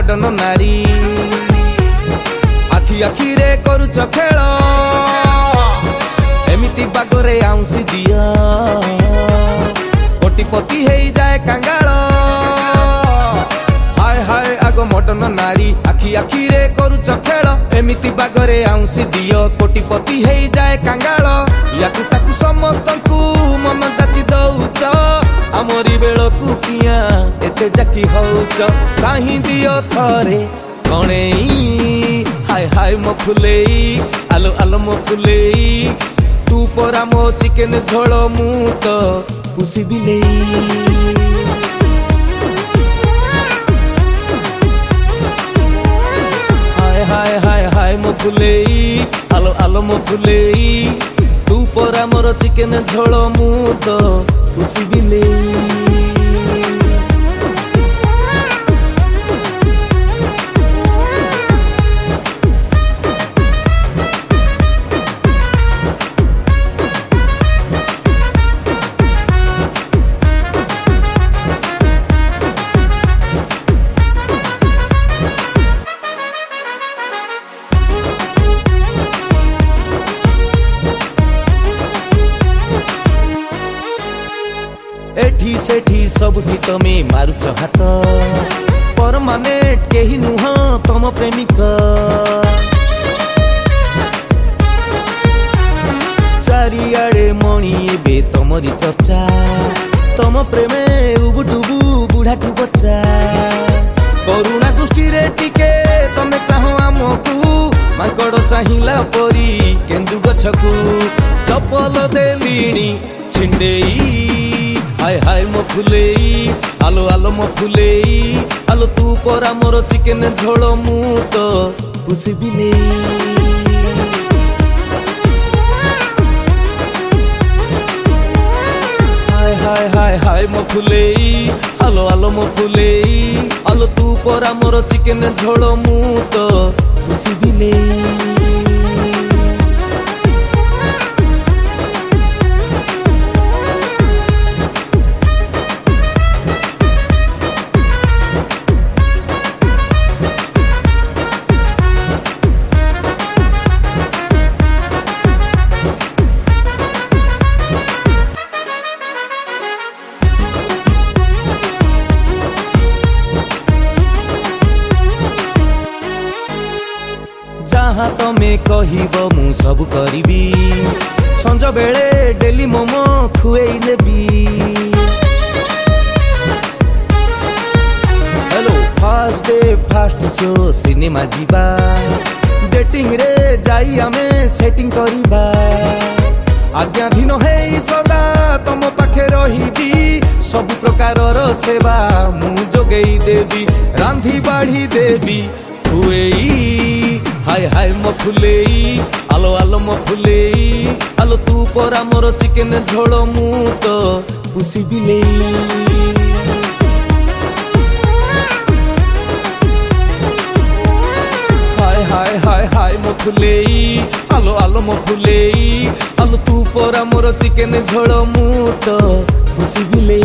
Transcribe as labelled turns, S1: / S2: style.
S1: Modern नारी आखि आखि रे करुच खेल एमिति बागरे आउंसी दिया कोटिपति हेई जाए कांगाल हाय हाय आगो मडर्न नारी आखि आखि रे करुच खेल एमिति बागरे आउंसी दिया कोटिपति हेई जाए कांगाल याकु ताकु समस्तंकु मन जाची दउच आमरी बेलकु किया एते जाकी हउच चाहि दियो थरे कणेई हाय हाय मो फुलेई आलो आलो मो फुलेई तू परा मो चिकेन झोल मु तो पुसी बिलेई हाय हाय हाय मो फुलेई आलो आलो मो फुलेई तू परा मोर चिकेन झोल मु तो पुसी बिलेई एठी सेठी सबुठी तमे मारुच हात परमानेंट केही नुह तम प्रेमिक चारिआडे मणि एबे तमरी चर्चा तम प्रेमे उबुटुबु बुढ़ाटु बच्चा करुणा दृष्टि रे टिके तमे चाहो आमकु मांकड़ चाहिला परी केंदु गछकु चपल देलिणी छिंडेई हाय हाय मो फुलेई आलो आलो मो फुलेई आलो तू परा मोर चिकेन झोल मु तो पुसी बिलेई हाय हाय हाय हाय मो फुलेई आलो आलो मो फुलेई आलो तू परा मोर चिकेन झोल मु तो पुसी बिलेई जहाँ तमे कहिब मु सब करिबी संज बेले डेली मोमो खुएई लेबी hello first day first show cinema जीवा डेटिंग रे जाई आमे सेटिंग करिबा आज्ञाधीन हेई सदा तम पाखे रहिबी सब प्रकार सेवा मु जोगेई देबी रांधी बाढ़ी देबी खुएई हाय हाय मो फुलेई आलो आलो मो फुलेई आलो तू परा मोर चिकेन झोल मु तो पुसी बिलेई हाय हाय हाय हाय मो फुलेई आलो आलो मो फुलेई आलो तू परा मोर चिकेन झोल मु तो पुसी बिलेई।